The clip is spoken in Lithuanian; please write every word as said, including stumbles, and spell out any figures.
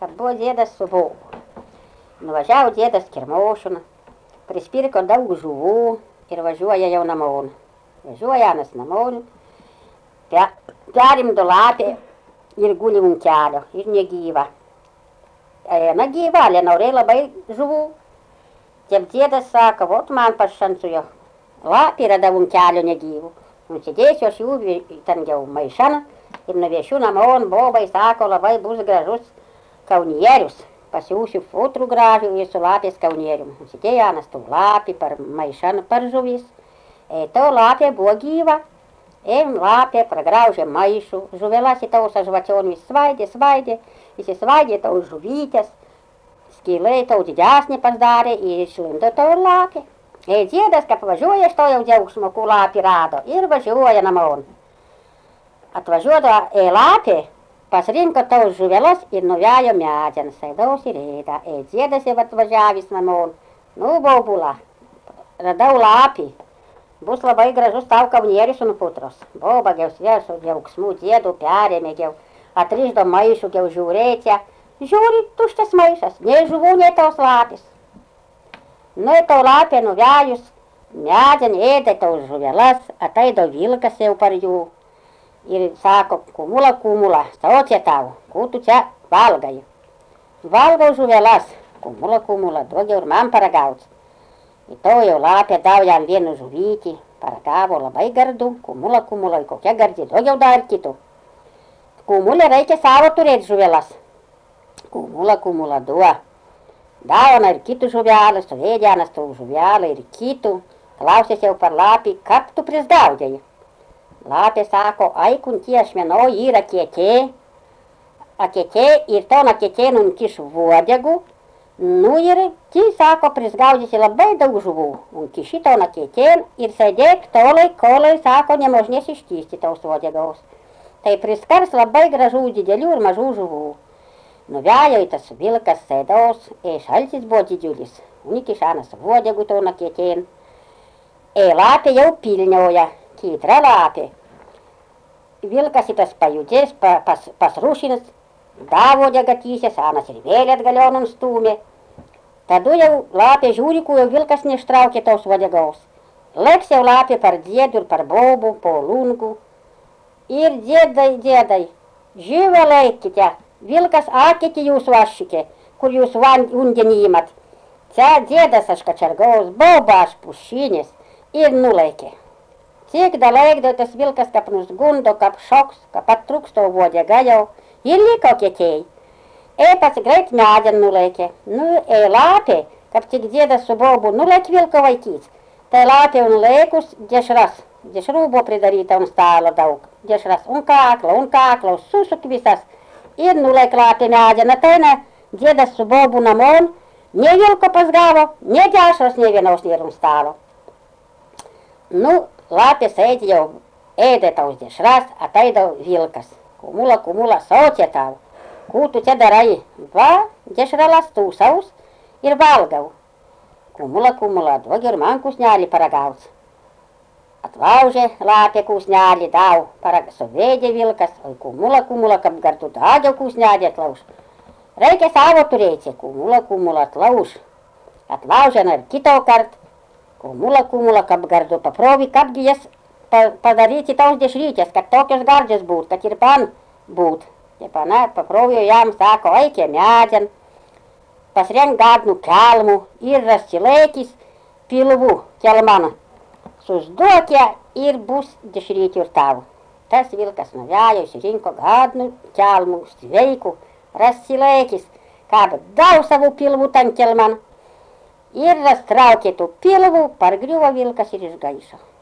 kad buvo diedas su bobu. Nuvažiavo diedas kirmošuna, prispirko daug žuvų ir važiuoja jau namon. Važiuoja Janas namon, pe, perimdo lapė ir guli ant kelio, ir negyva. Eina gyva, Lenorė labai žuvų. Taip diedas sako, vot man pašancujo, lapė radau ant kelio negyvų. Nusidėsiu aš jų ten jau maišaną ir nuviešiu namon, bobai sako, labai bus gražus kaunierius. Pasiūsiu futrų gražių ir su lapės kaunierium. Nusidėjo Janas tų lapį par maišaną, par žuvis. E to lapė buvo gyva. Ėm lapė, pragraužė maišų, žuvelas į tau sažvačion vis svaidė, svaidė, visi svaidė tau žuvytės, skylai tau didesnį pasidarė ir išlindo tau lapė. E diedas, kad važiuoja iš to jau džiaugsmo, kol lapį rado ir važiuoja namon. Atvažiuoda e lapė, pasirinko tau žuvelas ir nuvejo medžian, sėdaus ir ėda. E diedas jau atvažiavęs namon, nu bobula, radau lapį. Bus labai gražus tau kaunierius un putros. Boba jau sviesu džiaugsmu diedu perėmė jau, atriždo maišų jau žiūrėtia. Žiūri, tuštas maišas, nei žuvų, nei taus lapis. Nu, tau lapė nuvejus, medžian ėdė tau žuvelas, ateido vilkas jau par jų. Ir sako, kumula, kumula, saucie tau, ko tu čia valgai. Valgau žuvelas, kumula, kumula, duok jau ir man paragauts. Į to jau lapė dau jam vienu žuvytį, paragavo labai gardu, kumula, kumula, kokia gardi, duok jau dar kitų. Kumulė reikia savo turėti žuvelas. Kumula, kumula, duo. Dauna ir kitų žuvelę, suvedė Janas tų žuvelę ir kitų. Klausės jau par lapį, kaip tu prisgaudėjai. Lapė sako, ai kuntie ašmeno yra kietė, a kietė ir to na kietė nunkiš vodegu. Nu ir ti sako, prisgaudėsi labai daug žuvų. Un kiši to na kietė ir sėdėk tolai, kolai, sako, nemožnės ištysti taus vodegaus. Tai priskars labai gražų didelių ir mažų žuvų. Nuvejo į tas vilkas sėdaus, e šaltis buvo didžiulis. Un įkiš Janas vodegu to na kietėn. E lapė jau pilnioja. Kitra lapė. Vilkas į tas pajudės, pa, pas, pasrušinas, davo degatysės, Janas ir vėl atgalion nustūmė. Tada jau lapė žiūri, ko jau vilkas neištraukė tos vodegaus. Leks jau lapė par diedu ir par bobu, po lungu. Ir diedai, diedai, žyvę leikite, vilkas akėti jūsų ašikė, kur jūs vandenį įmat. Čia diedas aš kačargaus, boba aš pušinės ir nulaikė. Cik dalaikdo tas vilkas, kap nusgundo, kap šoks, kap attrūks to vodega jau ir liko kietėjai. E pats greit medžian nulaikė. Nu, e lapė, kap tik diedas su bobu nulaik vilko vaikys. Tai lapė un laikus dešras. Dešrų buvo pridaryta un stalo daug. Dešras un kaklo, un kaklo, susuk visas. Ir nulaik lapė medžian. Ateina diedas su bobu namon, ne vilko pasgavo, ne dešros, ne vienos nėr un stalo. Nu, lapė sėdi jau, ėdė taus dešras, ateido vilkas. Kumula, kumula, saucie tau. Ko tu čia darai? Va, dešralas tūsaus ir valgau. Kumula, kumula, duok ir man kusnelį paragauts. Atlaužė lapė kusnelį, dau, parag... suvedė vilkas. Oi, kumula, kumula, kap gardu daugiau kusnelį atlauž. Reikia savo turėti. Kumula, kumula, atlauž. Atlaužė ir kito kart. Kumula, kumula, kap gardu paprovi, kapgi jas padaryti taus dešrytės, kad tokios gardžios būt, kad ir pan būt. Tai pana paprovijo jam, sako, eikė medžian, pasrenk gadnų kelmų ir rasilėkis pilvų kelmaną. Susduokė ir bus dešrytį ir tau. Tas vilkas nuvejo, išsirinko gadnų kelmų, sveikų, rasilėkis, kap dau savo pilvų tan kelmaną. Ir rastraukė tų pilvų, pargriuvo vilkas ir išgaišo.